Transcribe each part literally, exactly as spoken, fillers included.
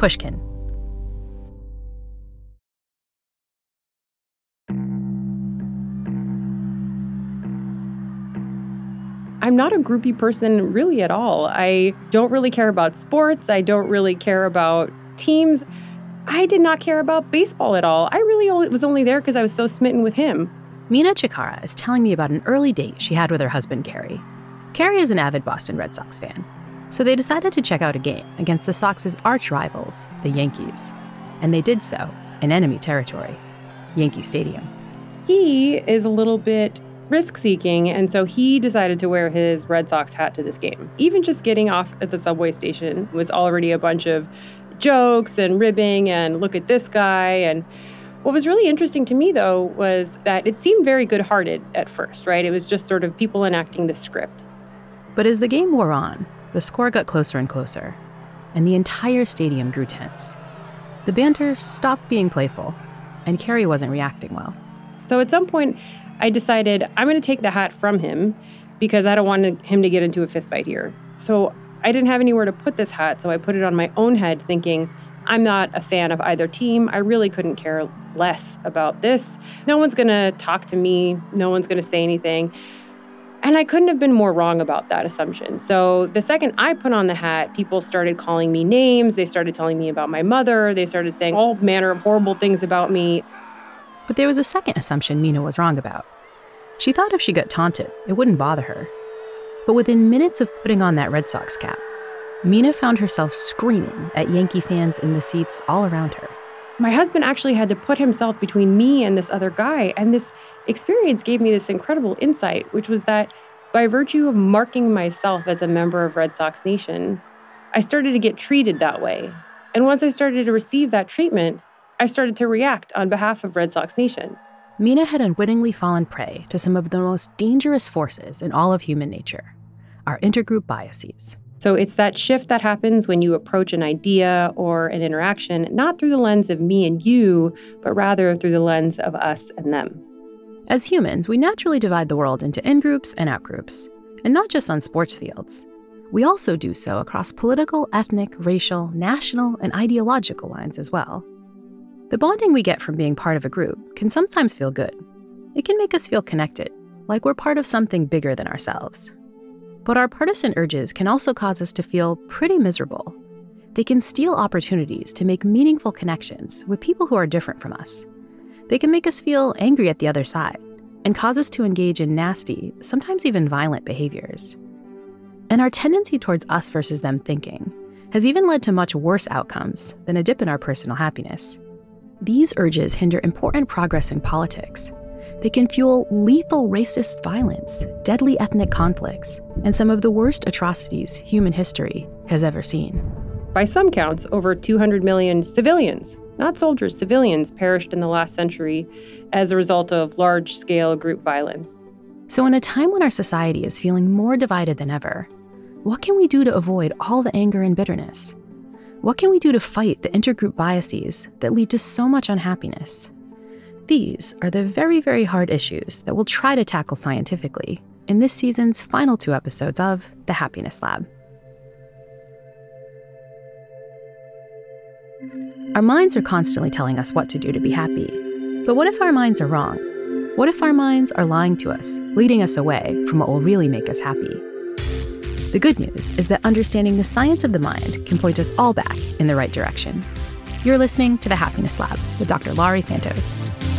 Pushkin. I'm not a groupie person really at all. I don't really care about sports. I don't really care about teams. I did not care about baseball at all. I really only, was only there because I was so smitten with him. Mina Chikara is telling me about an early date she had with her husband, Carrie. Carrie is an avid Boston Red Sox fan, so they decided to check out a game against the Sox's arch rivals, the Yankees. And they did so in enemy territory, Yankee Stadium. He is a little bit risk-seeking, and so he decided to wear his Red Sox hat to this game. Even just getting off at the subway station was already a bunch of jokes and ribbing and look at this guy. And what was really interesting to me, though, was that it seemed very good-hearted at first, right? It was just sort of people enacting the script. But as the game wore on, the score got closer and closer, and the entire stadium grew tense. The banter stopped being playful, and Carrie wasn't reacting well. So at some point, I decided I'm going to take the hat from him because I don't want him to get into a fistfight here. So I didn't have anywhere to put this hat, so I put it on my own head thinking, I'm not a fan of either team. I really couldn't care less about this. No one's going to talk to me. No one's going to say anything. And I couldn't have been more wrong about that assumption. So the second I put on the hat, people started calling me names. They started telling me about my mother. They started saying all manner of horrible things about me. But there was a second assumption Mina was wrong about. She thought if she got taunted, it wouldn't bother her. But within minutes of putting on that Red Sox cap, Mina found herself screaming at Yankee fans in the seats all around her. My husband actually had to put himself between me and this other guy, and this experience gave me this incredible insight, which was that by virtue of marking myself as a member of Red Sox Nation, I started to get treated that way. And once I started to receive that treatment, I started to react on behalf of Red Sox Nation. Mina had unwittingly fallen prey to some of the most dangerous forces in all of human nature, our intergroup biases. So it's that shift that happens when you approach an idea or an interaction, not through the lens of me and you, but rather through the lens of us and them. As humans, we naturally divide the world into in-groups and out-groups, and not just on sports fields. We also do so across political, ethnic, racial, national, and ideological lines as well. The bonding we get from being part of a group can sometimes feel good. It can make us feel connected, like we're part of something bigger than ourselves. But our partisan urges can also cause us to feel pretty miserable. They can steal opportunities to make meaningful connections with people who are different from us. They can make us feel angry at the other side and cause us to engage in nasty, sometimes even violent behaviors. And our tendency towards us versus them thinking has even led to much worse outcomes than a dip in our personal happiness. These urges hinder important progress in politics. They can fuel lethal racist violence, deadly ethnic conflicts, and some of the worst atrocities human history has ever seen. By some counts, over two hundred million civilians, not soldiers, civilians, perished in the last century as a result of large-scale group violence. So in a time when our society is feeling more divided than ever, what can we do to avoid all the anger and bitterness? What can we do to fight the intergroup biases that lead to so much unhappiness? These are the very, very hard issues that we'll try to tackle scientifically in this season's final two episodes of The Happiness Lab. Our minds are constantly telling us what to do to be happy. But what if our minds are wrong? What if our minds are lying to us, leading us away from what will really make us happy? The good news is that understanding the science of the mind can point us all back in the right direction. You're listening to The Happiness Lab with Doctor Laurie Santos.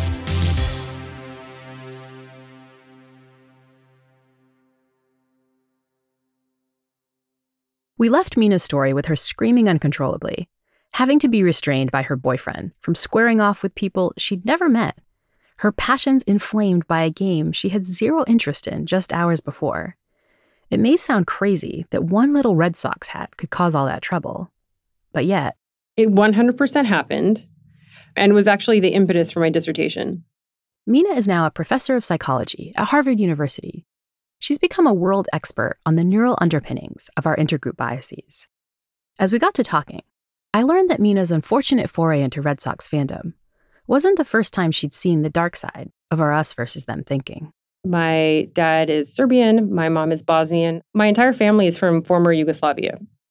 We left Mina's story with her screaming uncontrollably, having to be restrained by her boyfriend from squaring off with people she'd never met, her passions inflamed by a game she had zero interest in just hours before. It may sound crazy that one little Red Sox hat could cause all that trouble, but yet... It one hundred percent happened and was actually the impetus for my dissertation. Mina is now a professor of psychology at Harvard University. She's become a world expert on the neural underpinnings of our intergroup biases. As we got to talking, I learned that Mina's unfortunate foray into Red Sox fandom wasn't the first time she'd seen the dark side of our us versus them thinking. My dad is Serbian. My mom is Bosnian. My entire family is from former Yugoslavia.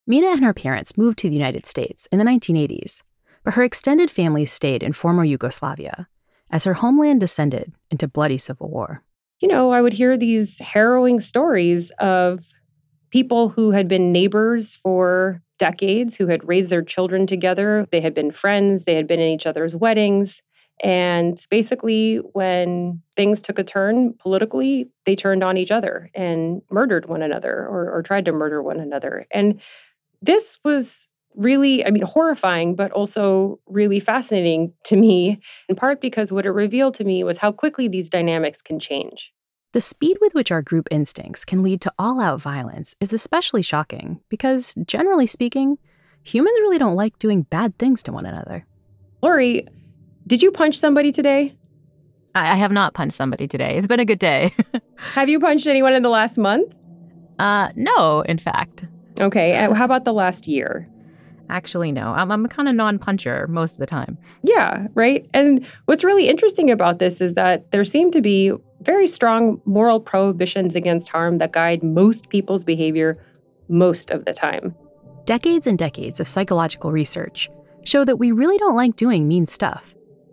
Mina and her parents moved to the United States in the nineteen eighties, but her extended family stayed in former Yugoslavia as her homeland descended into bloody civil war. You know, I would hear these harrowing stories of people who had been neighbors for decades, who had raised their children together. They had been friends, they had been in each other's weddings. And basically, when things took a turn politically, they turned on each other and murdered one another or, or tried to murder one another. And this was really, I mean, horrifying, but also really fascinating to me, in part because what it revealed to me was how quickly these dynamics can change. The speed with which our group instincts can lead to all-out violence is especially shocking because, generally speaking, humans really don't like doing bad things to one another. Lori, did you punch somebody today? I, I have not punched somebody today. It's been a good day. Have you punched anyone in the last month? Uh, no, in fact. Okay, and how about the last year? Actually, no. I'm, I'm a kind of non-puncher most of the time. Yeah, right? And what's really interesting about this is that there seem to be very strong moral prohibitions against harm that guide most people's behavior most of the time. Decades and decades of psychological research show that we really don't like doing mean stuff.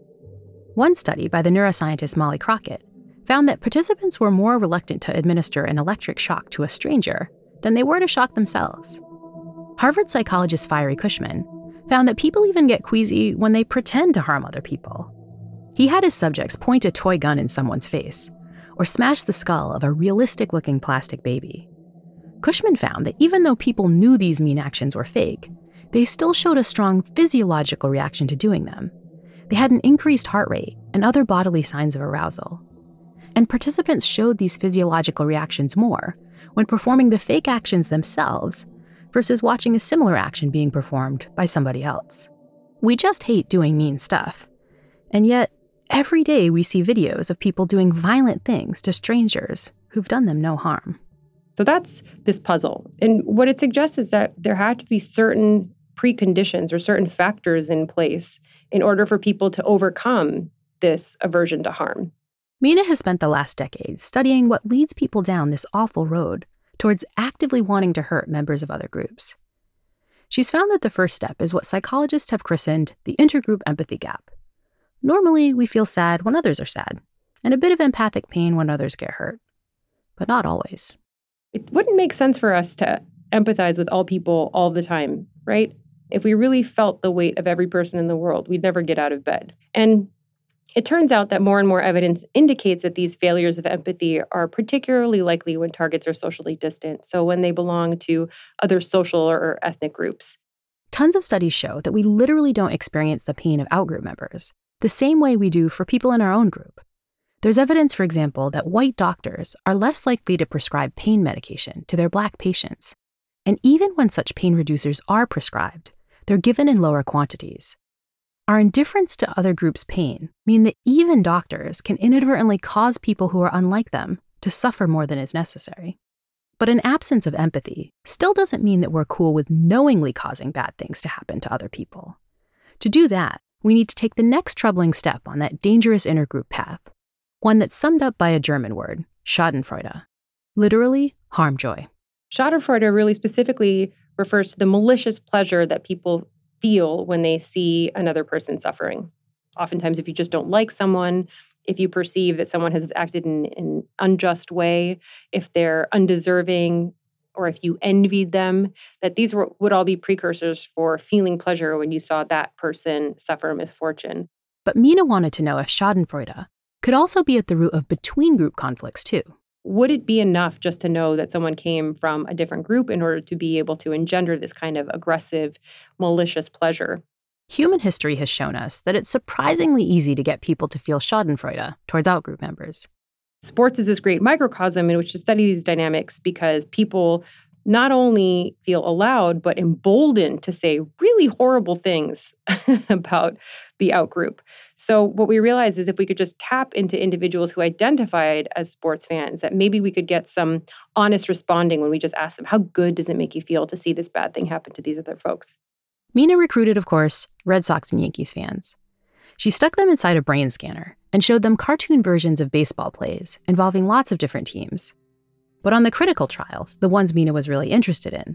One study by the neuroscientist Molly Crockett found that participants were more reluctant to administer an electric shock to a stranger than they were to shock themselves. Harvard psychologist Fiery Cushman found that people even get queasy when they pretend to harm other people. He had his subjects point a toy gun in someone's face or smash the skull of a realistic-looking plastic baby. Cushman found that even though people knew these mean actions were fake, they still showed a strong physiological reaction to doing them. They had an increased heart rate and other bodily signs of arousal. And participants showed these physiological reactions more when performing the fake actions themselves versus watching a similar action being performed by somebody else. We just hate doing mean stuff. And yet, every day we see videos of people doing violent things to strangers who've done them no harm. So that's this puzzle. And what it suggests is that there had to be certain preconditions or certain factors in place in order for people to overcome this aversion to harm. Mina has spent the last decade studying what leads people down this awful road towards actively wanting to hurt members of other groups. She's found that the first step is what psychologists have christened the intergroup empathy gap. Normally, we feel sad when others are sad, and a bit of empathic pain when others get hurt. But not always. It wouldn't make sense for us to empathize with all people all the time, right? If we really felt the weight of every person in the world, we'd never get out of bed. And it turns out that more and more evidence indicates that these failures of empathy are particularly likely when targets are socially distant, so when they belong to other social or ethnic groups. Tons of studies show that we literally don't experience the pain of outgroup members the same way we do for people in our own group. There's evidence, for example, that white doctors are less likely to prescribe pain medication to their Black patients. And even when such pain reducers are prescribed, they're given in lower quantities. Our indifference to other groups' pain mean that even doctors can inadvertently cause people who are unlike them to suffer more than is necessary. But an absence of empathy still doesn't mean that we're cool with knowingly causing bad things to happen to other people. To do that, we need to take the next troubling step on that dangerous intergroup path, one that's summed up by a German word, Schadenfreude, literally harm joy. Schadenfreude really specifically refers to the malicious pleasure that people feel when they see another person suffering. Oftentimes, if you just don't like someone, if you perceive that someone has acted in an unjust way, if they're undeserving, or if you envied them, that these were, would all be precursors for feeling pleasure when you saw that person suffer misfortune. But Mina wanted to know if Schadenfreude could also be at the root of between-group conflicts, too. Would it be enough just to know that someone came from a different group in order to be able to engender this kind of aggressive, malicious pleasure? Human history has shown us that it's surprisingly easy to get people to feel Schadenfreude towards outgroup members. Sports is this great microcosm in which to study these dynamics because people not only feel allowed, but emboldened to say really horrible things about the outgroup. So what we realized is if we could just tap into individuals who identified as sports fans, that maybe we could get some honest responding when we just ask them, how good does it make you feel to see this bad thing happen to these other folks? Mina recruited, of course, Red Sox and Yankees fans. She stuck them inside a brain scanner and showed them cartoon versions of baseball plays involving lots of different teams. But on the critical trials, the ones Mina was really interested in,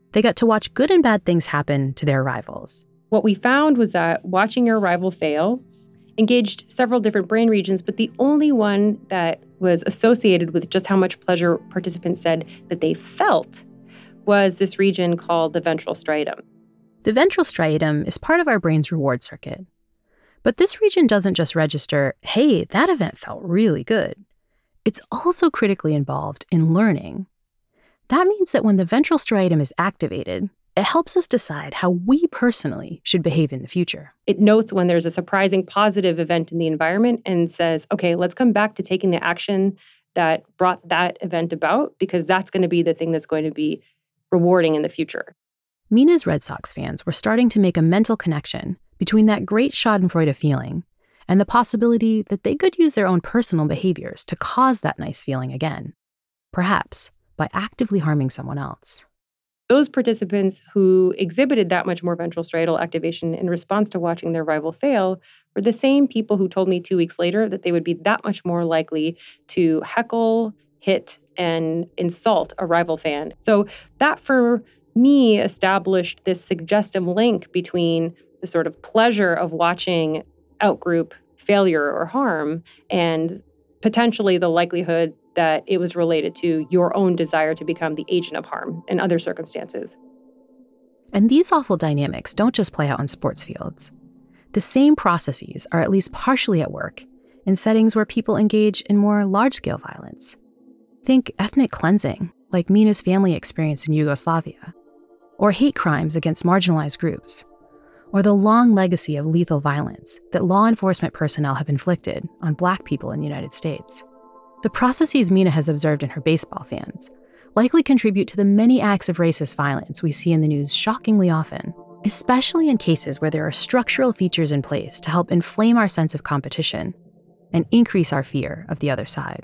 They got to watch good and bad things happen to their rivals. What we found was that watching your rival fail engaged several different brain regions, but the only one that was associated with just how much pleasure participants said that they felt was this region called the ventral striatum. The ventral striatum is part of our brain's reward circuit. But this region doesn't just register, hey, that event felt really good. It's also critically involved in learning. That means that when the ventral striatum is activated, it helps us decide how we personally should behave in the future. It notes when there's a surprising positive event in the environment and says, okay, let's come back to taking the action that brought that event about, because that's going to be the thing that's going to be rewarding in the future. Mina's Red Sox fans were starting to make a mental connection between that great schadenfreude feeling and the possibility that they could use their own personal behaviors to cause that nice feeling again, perhaps by actively harming someone else. Those participants who exhibited that much more ventral striatal activation in response to watching their rival fail were the same people who told me two weeks later that they would be that much more likely to heckle, hit, and insult a rival fan. So that, for me, established this suggestive link between the sort of pleasure of watching outgroup failure or harm and potentially the likelihood that it was related to your own desire to become the agent of harm in other circumstances. And these awful dynamics don't just play out on sports fields. The same processes are at least partially at work in settings where people engage in more large-scale violence. Think ethnic cleansing, like Mina's family experienced in Yugoslavia, or hate crimes against marginalized groups, or the long legacy of lethal violence that law enforcement personnel have inflicted on Black people in the United States. The processes Mina has observed in her baseball fans likely contribute to the many acts of racist violence we see in the news shockingly often, especially in cases where there are structural features in place to help inflame our sense of competition and increase our fear of the other side.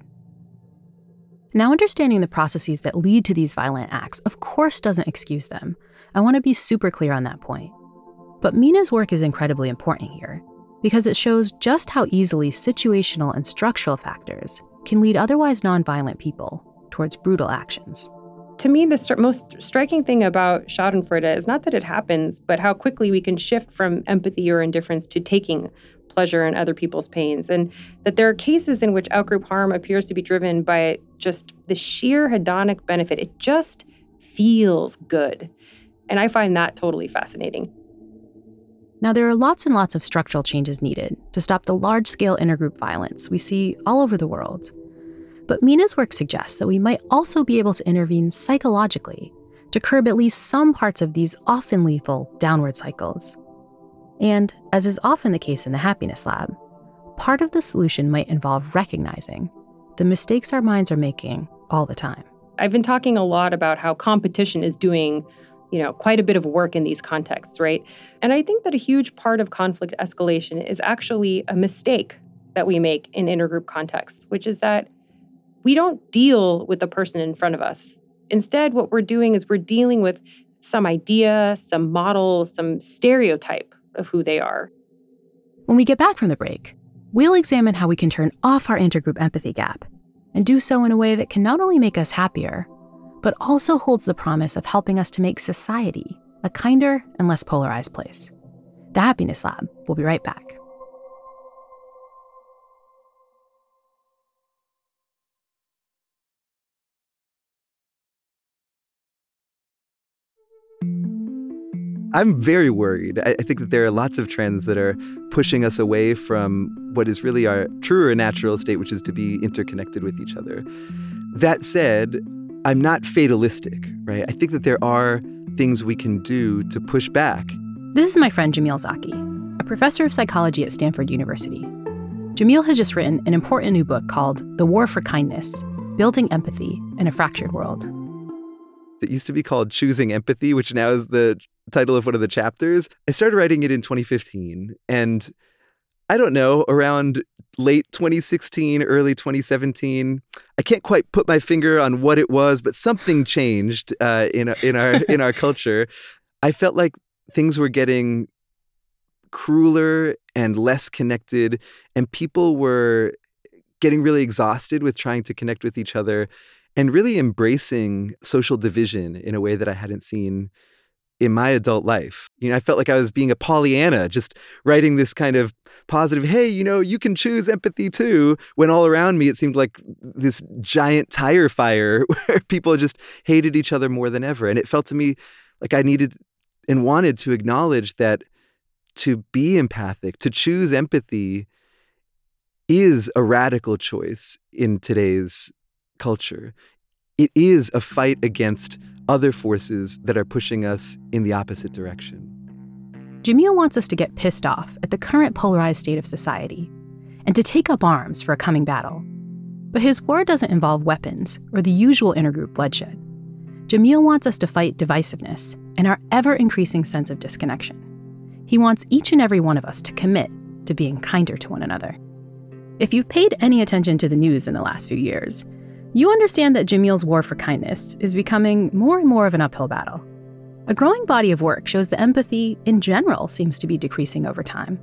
Now, understanding the processes that lead to these violent acts, of course, doesn't excuse them. I want to be super clear on that point. But Mina's work is incredibly important here because it shows just how easily situational and structural factors can lead otherwise nonviolent people towards brutal actions. To me, the st- most striking thing about schadenfreude is not that it happens, but how quickly we can shift from empathy or indifference to taking pleasure in other people's pains, and that there are cases in which outgroup harm appears to be driven by just the sheer hedonic benefit. It just feels good. And I find that totally fascinating. Now, there are lots and lots of structural changes needed to stop the large-scale intergroup violence we see all over the world. But Mina's work suggests that we might also be able to intervene psychologically to curb at least some parts of these often lethal downward cycles. And, as is often the case in the Happiness Lab, part of the solution might involve recognizing the mistakes our minds are making all the time. I've been talking a lot about how competition is doing, you know, quite a bit of work in these contexts, right? And I think that a huge part of conflict escalation is actually a mistake that we make in intergroup contexts, which is that we don't deal with the person in front of us. Instead, what we're doing is we're dealing with some idea, some model, some stereotype of who they are. When we get back from the break, we'll examine how we can turn off our intergroup empathy gap and do so in a way that can not only make us happier, but also holds the promise of helping us to make society a kinder and less polarized place. The Happiness Lab will be right back. I'm very worried. I think that there are lots of trends that are pushing us away from what is really our truer natural state, which is to be interconnected with each other. That said, I'm not fatalistic, right? I think that there are things we can do to push back. This is my friend Jamil Zaki, a professor of psychology at Stanford University. Jamil has just written an important new book called The War for Kindness: Building Empathy in a Fractured World. It used to be called Choosing Empathy, which now is the title of one of the chapters. I started writing it in twenty fifteen, and I don't know, around late twenty sixteen, early twenty seventeen, I can't quite put my finger on what it was, but something changed uh, in in our in our culture. I felt like things were getting crueler and less connected, and people were getting really exhausted with trying to connect with each other. and really embracing social division in a way that I hadn't seen in my adult life. You know, I felt like I was being a Pollyanna, just writing this kind of positive, hey, you know, you can choose empathy too, when all around me it seemed like this giant tire fire where people just hated each other more than ever. And it felt to me like I needed and wanted to acknowledge that to be empathic, to choose empathy, is a radical choice in today's culture. It is a fight against other forces that are pushing us in the opposite direction. Jamil wants us to get pissed off at the current polarized state of society and to take up arms for a coming battle. But his war doesn't involve weapons or the usual intergroup bloodshed. Jamil wants us to fight divisiveness and our ever-increasing sense of disconnection. He wants each and every one of us to commit to being kinder to one another. If you've paid any attention to the news in the last few years, you understand that Jamil's war for kindness is becoming more and more of an uphill battle. A growing body of work shows that empathy, in general, seems to be decreasing over time.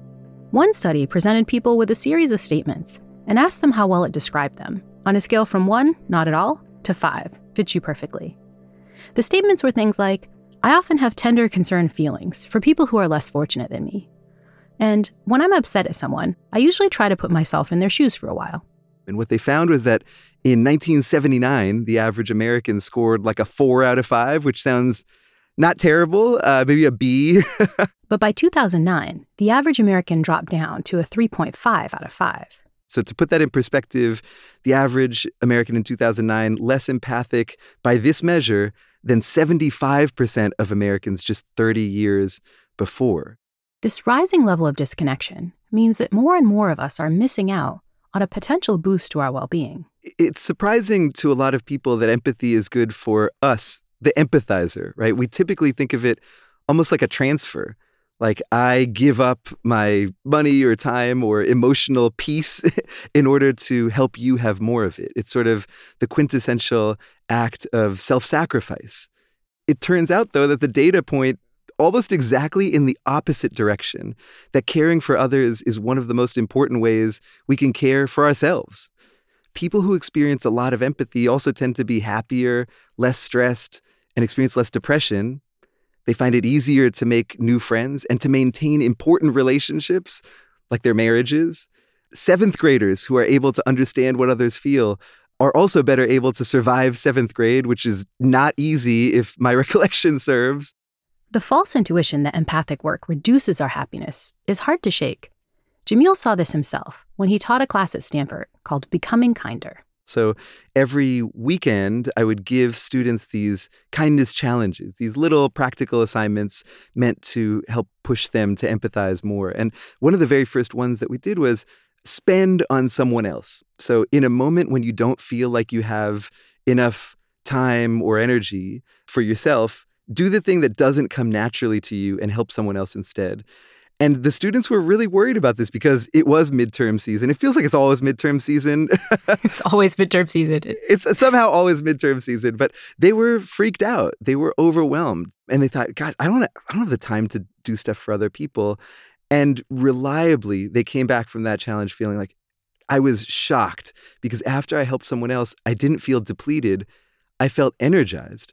One study presented people with a series of statements and asked them how well it described them, on a scale from one, not at all, to five, fits you perfectly. The statements were things like, I often have tender, concerned feelings for people who are less fortunate than me. And when I'm upset at someone, I usually try to put myself in their shoes for a while. And what they found was that in nineteen seventy-nine, the average American scored like a four out of five, which sounds not terrible, uh, maybe a B. But by two thousand nine, the average American dropped down to a three point five out of five. So to put that in perspective, the average American in two thousand nine, less empathic by this measure than seventy-five percent of Americans just thirty years before. This rising level of disconnection means that more and more of us are missing out on a potential boost to our well-being. It's surprising to a lot of people that empathy is good for us, the empathizer, right? We typically think of it almost like a transfer. Like I give up my money or time or emotional peace in order to help you have more of it. It's sort of the quintessential act of self-sacrifice. It turns out, though, that the data point almost exactly in the opposite direction, that caring for others is one of the most important ways we can care for ourselves. People who experience a lot of empathy also tend to be happier, less stressed, and experience less depression. They find it easier to make new friends and to maintain important relationships, like their marriages. Seventh graders who are able to understand what others feel are also better able to survive seventh grade, which is not easy if my recollection serves. The false intuition that empathic work reduces our happiness is hard to shake. Jamil saw this himself when he taught a class at Stanford called Becoming Kinder. So every weekend, I would give students these kindness challenges, these little practical assignments meant to help push them to empathize more. And one of the very first ones that we did was spend on someone else. So in a moment when you don't feel like you have enough time or energy for yourself, do the thing that doesn't come naturally to you and help someone else instead. And the students were really worried about this because it was midterm season. It feels like it's always midterm season. It's always midterm season. It's somehow always midterm season, but they were freaked out. They were overwhelmed. And they thought, God, I don't, I don't have the time to do stuff for other people. And reliably, they came back from that challenge feeling like, I was shocked because after I helped someone else, I didn't feel depleted. I felt energized.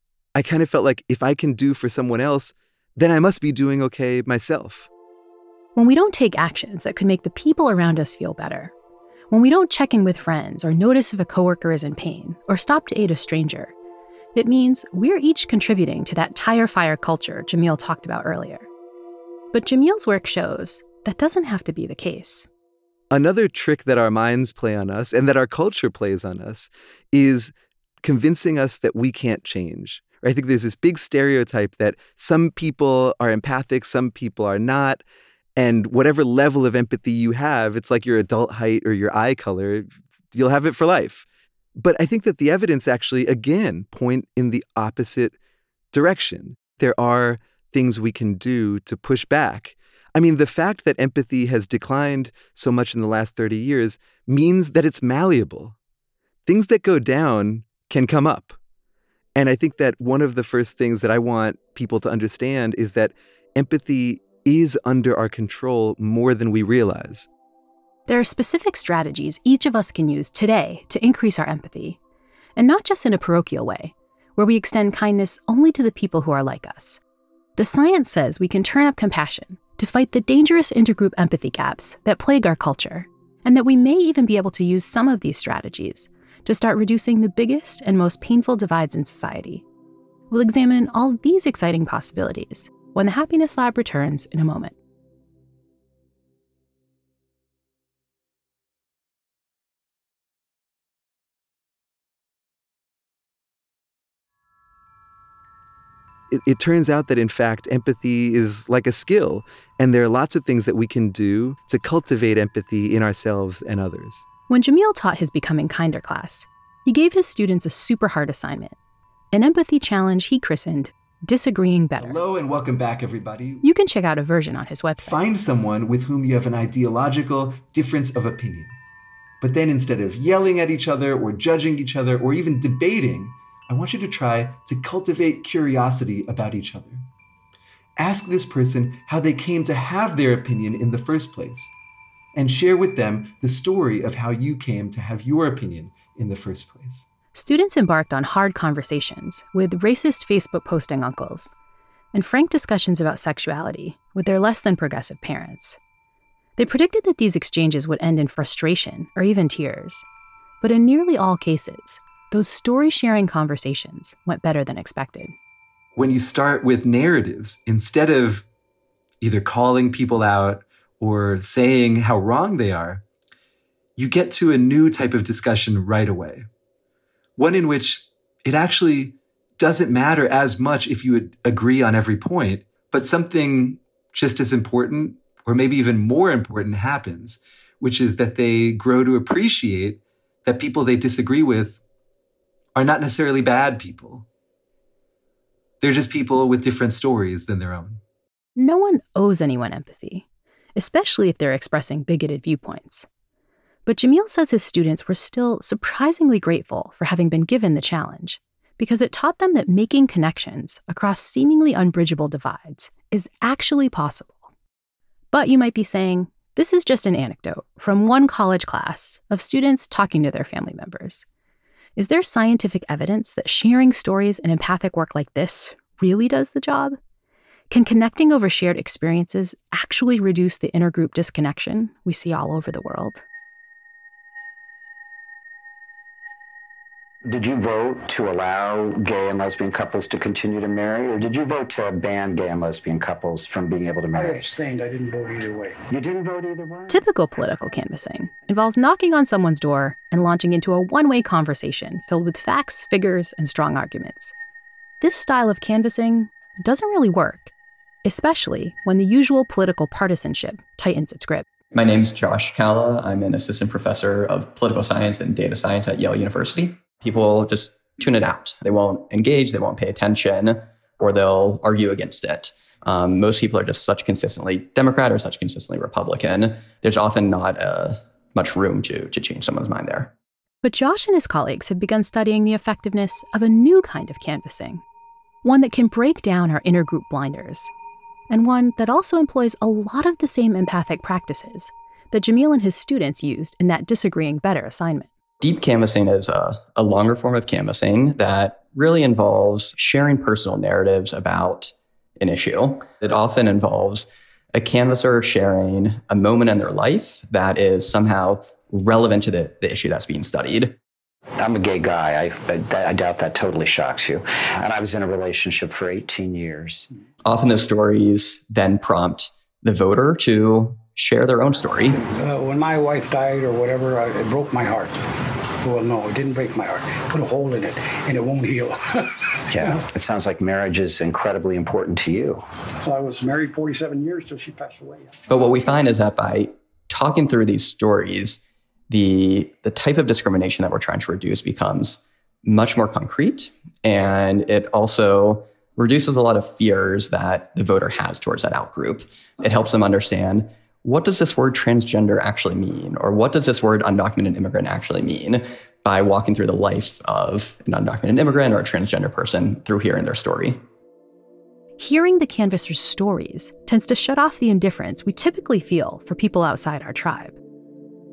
I kind of felt like if I can do for someone else, then I must be doing okay myself. When we don't take actions that could make the people around us feel better, when we don't check in with friends or notice if a coworker is in pain or stop to aid a stranger, it means we're each contributing to that tire fire culture Jamil talked about earlier. But Jamil's work shows that doesn't have to be the case. Another trick that our minds play on us and that our culture plays on us is convincing us that we can't change. I think there's this big stereotype that some people are empathic, some people are not. And whatever level of empathy you have, it's like your adult height or your eye color, you'll have it for life. But I think that the evidence actually, again, point in the opposite direction. There are things we can do to push back. I mean, the fact that empathy has declined so much in the last thirty years means that it's malleable. Things that go down can come up. And I think that one of the first things that I want people to understand is that empathy is under our control more than we realize. There are specific strategies each of us can use today to increase our empathy. And not just in a parochial way, where we extend kindness only to the people who are like us. The science says we can turn up compassion to fight the dangerous intergroup empathy gaps that plague our culture, and that we may even be able to use some of these strategies to start reducing the biggest and most painful divides in society. We'll examine all these exciting possibilities when the Happiness Lab returns in a moment. It, it turns out that, in fact, empathy is like a skill, and there are lots of things that we can do to cultivate empathy in ourselves and others. When Jamil taught his Becoming Kinder class, he gave his students a super hard assignment, an empathy challenge he christened Disagreeing Better. Hello and welcome back, everybody. You can check out a version on his website. Find someone with whom you have an ideological difference of opinion. But then instead of yelling at each other or judging each other or even debating, I want you to try to cultivate curiosity about each other. Ask this person how they came to have their opinion in the first place, and share with them the story of how you came to have your opinion in the first place. Students embarked on hard conversations with racist Facebook posting uncles and frank discussions about sexuality with their less than progressive parents. They predicted that these exchanges would end in frustration or even tears, but in nearly all cases, those story-sharing conversations went better than expected. When you start with narratives, instead of either calling people out or saying how wrong they are, you get to a new type of discussion right away. One in which it actually doesn't matter as much if you agree on every point, but something just as important, or maybe even more important, happens, which is that they grow to appreciate that people they disagree with are not necessarily bad people. They're just people with different stories than their own. No one owes anyone empathy, especially if they're expressing bigoted viewpoints. But Jamil says his students were still surprisingly grateful for having been given the challenge, because it taught them that making connections across seemingly unbridgeable divides is actually possible. But you might be saying, this is just an anecdote from one college class of students talking to their family members. Is there scientific evidence that sharing stories and empathic work like this really does the job? Can connecting over shared experiences actually reduce the intergroup disconnection we see all over the world? Did you vote to allow gay and lesbian couples to continue to marry, or did you vote to ban gay and lesbian couples from being able to I marry? abstained. I didn't vote either way. You didn't vote either way? Typical political canvassing involves knocking on someone's door and launching into a one-way conversation filled with facts, figures, and strong arguments. This style of canvassing doesn't really work, especially when the usual political partisanship tightens its grip. My name's Josh Kalla. I'm an assistant professor of political science and data science at Yale University. People just tune it out. They won't engage, they won't pay attention, or they'll argue against it. Um, most people are just such consistently Democrat or such consistently Republican. There's often not uh, much room to, to change someone's mind there. But Josh and his colleagues have begun studying the effectiveness of a new kind of canvassing, one that can break down our intergroup blinders, and one that also employs a lot of the same empathic practices that Jamil and his students used in that Disagreeing Better assignment. Deep canvassing is a, a longer form of canvassing that really involves sharing personal narratives about an issue. It often involves a canvasser sharing a moment in their life that is somehow relevant to the, the issue that's being studied. I'm a gay guy. I, I, I doubt that totally shocks you. And I was in a relationship for eighteen years. Often those stories then prompt the voter to share their own story. Uh, when my wife died or whatever, I, it broke my heart. Well, no, it didn't break my heart. Put a hole in it, and it won't heal. Yeah, it sounds like marriage is incredibly important to you. So I was married forty-seven years till she passed away. But what we find is that by talking through these stories, the the type of discrimination that we're trying to reduce becomes much more concrete, and it also reduces a lot of fears that the voter has towards that outgroup. It helps them understand, what does this word transgender actually mean? Or what does this word undocumented immigrant actually mean? By walking through the life of an undocumented immigrant or a transgender person through hearing their story. Hearing the canvassers' stories tends to shut off the indifference we typically feel for people outside our tribe.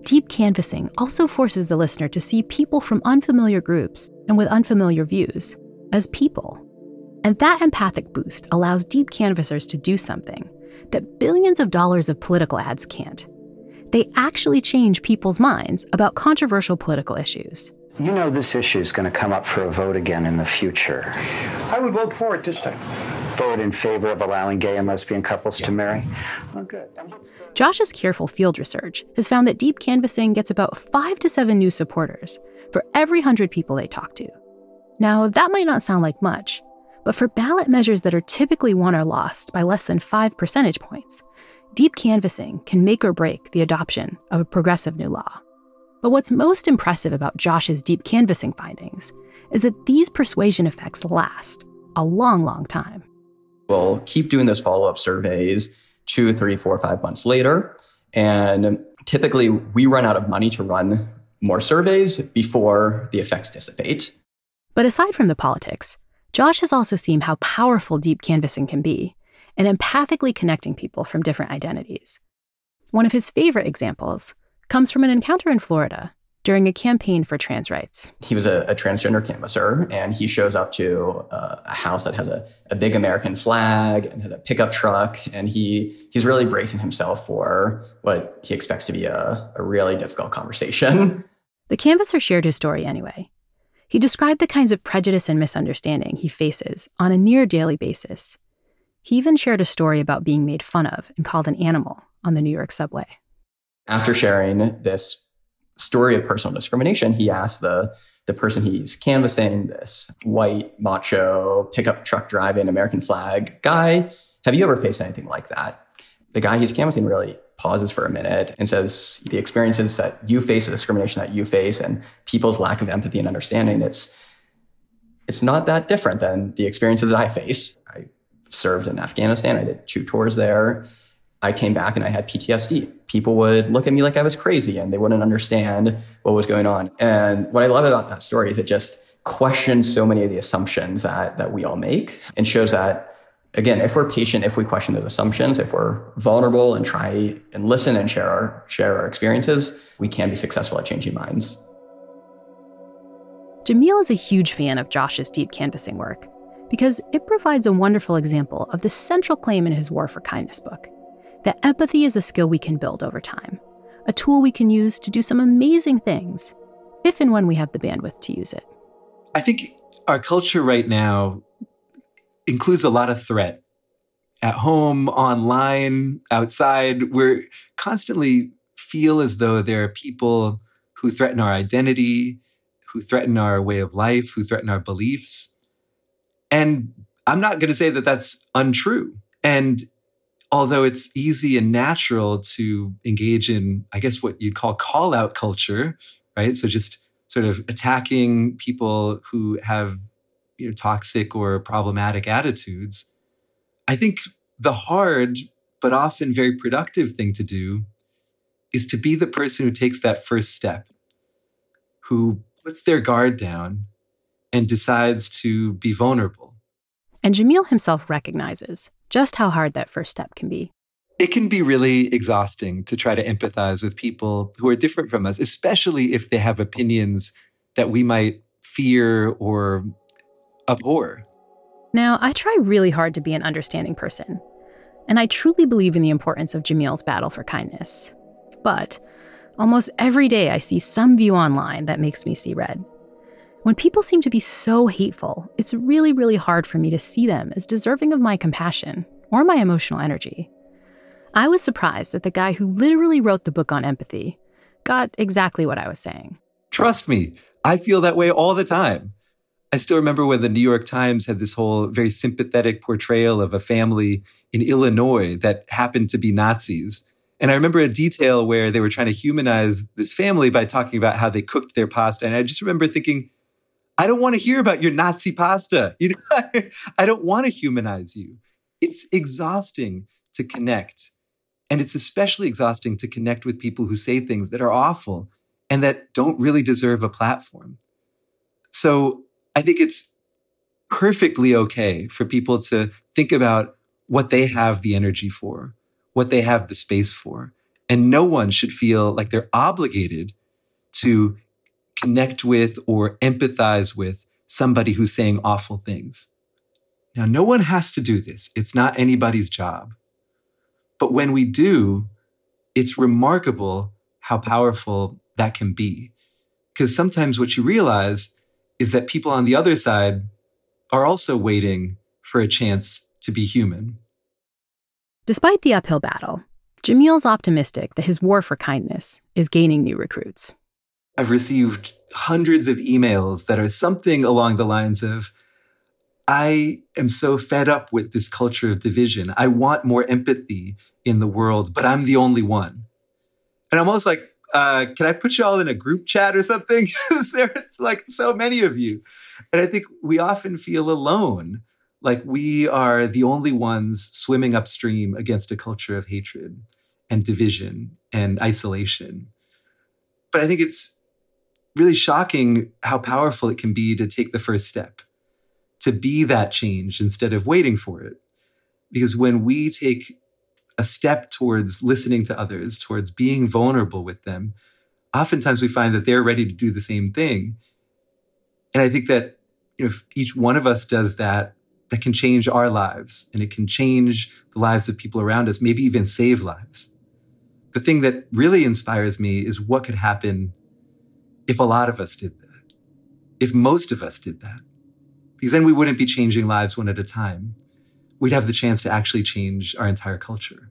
deep canvassing also forces the listener to see people from unfamiliar groups and with unfamiliar views as people. And that empathic boost allows deep canvassers to do something that billions of dollars of political ads can't. They actually change people's minds about controversial political issues. You know this issue is going to come up for a vote again in the future. I would vote for it this time. Vote in favor of allowing gay and lesbian couples to marry? Oh, good. Josh's careful field research has found that deep canvassing gets about five to seven new supporters for every hundred people they talk to. Now, that might not sound like much, but for ballot measures that are typically won or lost by less than five percentage points, deep canvassing can make or break the adoption of a progressive new law. But what's most impressive about Josh's deep canvassing findings is that these persuasion effects last a long, long time. We'll keep doing those follow-up surveys two, three, four, five months later. And typically we run out of money to run more surveys before the effects dissipate. But aside from the politics, Josh has also seen how powerful deep canvassing can be in empathically connecting people from different identities. One of his favorite examples comes from an encounter in Florida during a campaign for trans rights. He was a, a transgender canvasser, and he shows up to uh, a house that has a, a big American flag and has a pickup truck, and he he's really bracing himself for what he expects to be a, a really difficult conversation. The canvasser shared his story anyway. He described the kinds of prejudice and misunderstanding he faces on a near daily basis. He even shared a story about being made fun of and called an animal on the New York subway. After sharing this story of personal discrimination, he asked the, the person he's canvassing, this white, macho, pickup truck driving, American flag guy, have you ever faced anything like that? The guy he's canvassing really pauses for a minute and says, the experiences that you face, the discrimination that you face, and people's lack of empathy and understanding, it's, it's not that different than the experiences that I face. I served in Afghanistan. I did two tours there. I came back and I had P T S D. People would look at me like I was crazy and they wouldn't understand what was going on. And what I love about that story is it just questions so many of the assumptions that, that we all make, and shows that, again, if we're patient, if we question those assumptions, if we're vulnerable and try and listen and share our, share our experiences, we can be successful at changing minds. Jamil is a huge fan of Josh's deep canvassing work because it provides a wonderful example of the central claim in his War for Kindness book, that empathy is a skill we can build over time, a tool we can use to do some amazing things, if and when we have the bandwidth to use it. I think our culture right now includes a lot of threat. At home, online, outside, we're constantly feel as though there are people who threaten our identity, who threaten our way of life, who threaten our beliefs. And I'm not going to say that that's untrue. And although it's easy and natural to engage in, I guess, what you'd call call-out culture, right? So just sort of attacking people who have, you know, toxic or problematic attitudes. I think the hard, but often very productive thing to do is to be the person who takes that first step, who puts their guard down and decides to be vulnerable. And Jamil himself recognizes just how hard that first step can be. It can be really exhausting to try to empathize with people who are different from us, especially if they have opinions that we might fear or abhor. Now, I try really hard to be an understanding person, and I truly believe in the importance of Jamil's battle for kindness. But almost every day I see some view online that makes me see red. When people seem to be so hateful, it's really, really hard for me to see them as deserving of my compassion or my emotional energy. I was surprised that the guy who literally wrote the book on empathy got exactly what I was saying. Trust me, I feel that way all the time. I still remember when the New York Times had this whole very sympathetic portrayal of a family in Illinois that happened to be Nazis. And I remember a detail where they were trying to humanize this family by talking about how they cooked their pasta. And I just remember thinking, I don't want to hear about your Nazi pasta. You know, I don't want to humanize you. It's exhausting to connect. And it's especially exhausting to connect with people who say things that are awful and that don't really deserve a platform. So I think it's perfectly okay for people to think about what they have the energy for, what they have the space for, And no one should feel like they're obligated to connect with or empathize with somebody who's saying awful things. Now, no one has to do this. It's not anybody's job. But when we do, it's remarkable how powerful that can be. Because sometimes what you realize is that people on the other side are also waiting for a chance to be human. Despite the uphill battle, Jamil's optimistic that his war for kindness is gaining new recruits. I've received hundreds of emails that are something along the lines of, I am so fed up with this culture of division. I want more empathy in the world, but I'm the only one. And I'm almost like, uh, can I put you all in a group chat or something? Because there's like so many of you. And I think we often feel alone, like we are the only ones swimming upstream against a culture of hatred and division and isolation. But I think it's really shocking how powerful it can be to take the first step, to be that change instead of waiting for it. Because when we take a step towards listening to others, towards being vulnerable with them, oftentimes we find that they're ready to do the same thing. And I think that, you know, if each one of us does that, that can change our lives, and it can change the lives of people around us, maybe even save lives. The thing that really inspires me is what could happen if a lot of us did that, if most of us did that. Because then we wouldn't be changing lives one at a time. We'd have the chance to actually change our entire culture.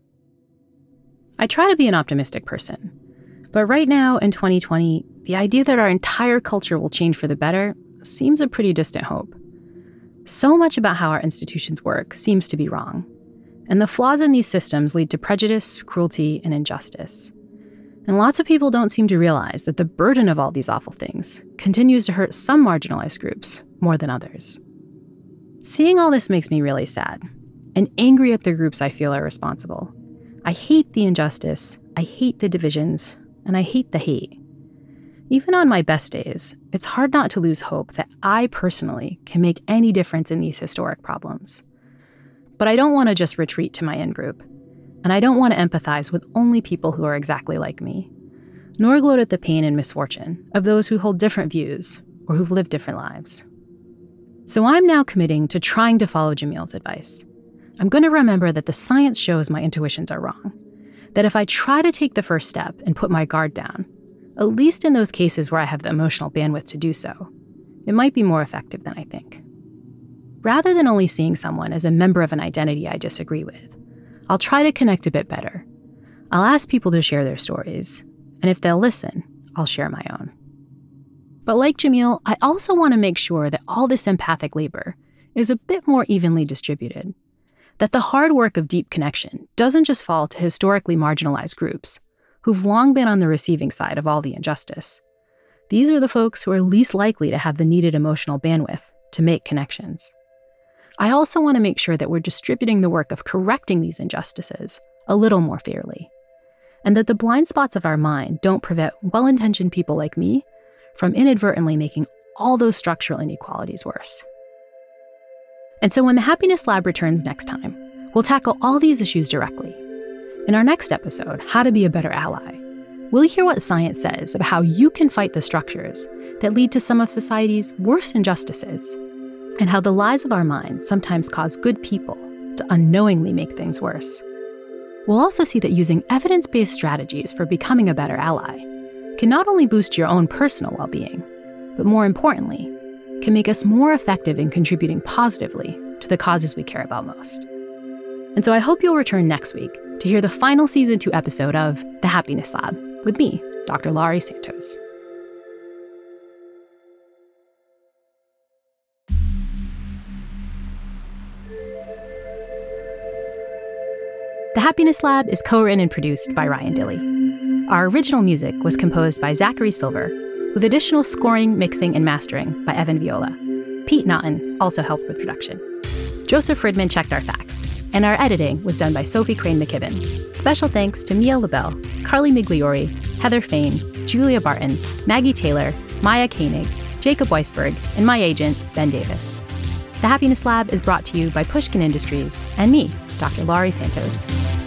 I try to be an optimistic person, but right now in twenty twenty, the idea that our entire culture will change for the better seems a pretty distant hope. So much about how our institutions work seems to be wrong, and the flaws in these systems lead to prejudice, cruelty, and injustice. And lots of people don't seem to realize that the burden of all these awful things continues to hurt some marginalized groups more than others. Seeing all this makes me really sad and angry at the groups I feel are responsible. I hate the injustice, I hate the divisions, and I hate the hate. Even on my best days, it's hard not to lose hope that I personally can make any difference in these historic problems. But I don't want to just retreat to my in-group, and I don't want to empathize with only people who are exactly like me, nor gloat at the pain and misfortune of those who hold different views or who've lived different lives. So I'm now committing to trying to follow Jamil's advice. I'm going to remember that the science shows my intuitions are wrong, that if I try to take the first step and put my guard down, at least in those cases where I have the emotional bandwidth to do so, it might be more effective than I think. Rather than only seeing someone as a member of an identity I disagree with, I'll try to connect a bit better. I'll ask people to share their stories, and if they'll listen, I'll share my own. But like Jamil, I also want to make sure that all this empathic labor is a bit more evenly distributed, that the hard work of deep connection doesn't just fall to historically marginalized groups who've long been on the receiving side of all the injustice. These are the folks who are least likely to have the needed emotional bandwidth to make connections. I also want to make sure that we're distributing the work of correcting these injustices a little more fairly, and that the blind spots of our mind don't prevent well-intentioned people like me from inadvertently making all those structural inequalities worse. And so when the Happiness Lab returns next time, we'll tackle all these issues directly. In our next episode, How to Be a Better Ally, we'll hear what science says about how you can fight the structures that lead to some of society's worst injustices, and how the lies of our minds sometimes cause good people to unknowingly make things worse. We'll also see that using evidence-based strategies for becoming a better ally can not only boost your own personal well-being, but more importantly, can make us more effective in contributing positively to the causes we care about most. And so I hope you'll return next week to hear the final season two episode of The Happiness Lab with me, Doctor Laurie Santos. The Happiness Lab is co-written and produced by Ryan Dilley. Our original music was composed by Zachary Silver, with additional scoring, mixing, and mastering by Evan Viola. Pete Naughton also helped with production. Joseph Fridman checked our facts, and our editing was done by Sophie Crane McKibben. Special thanks to Mia LaBelle, Carly Migliori, Heather Fain, Julia Barton, Maggie Taylor, Maya Koenig, Jacob Weisberg, and my agent, Ben Davis. The Happiness Lab is brought to you by Pushkin Industries and me, Doctor Laurie Santos.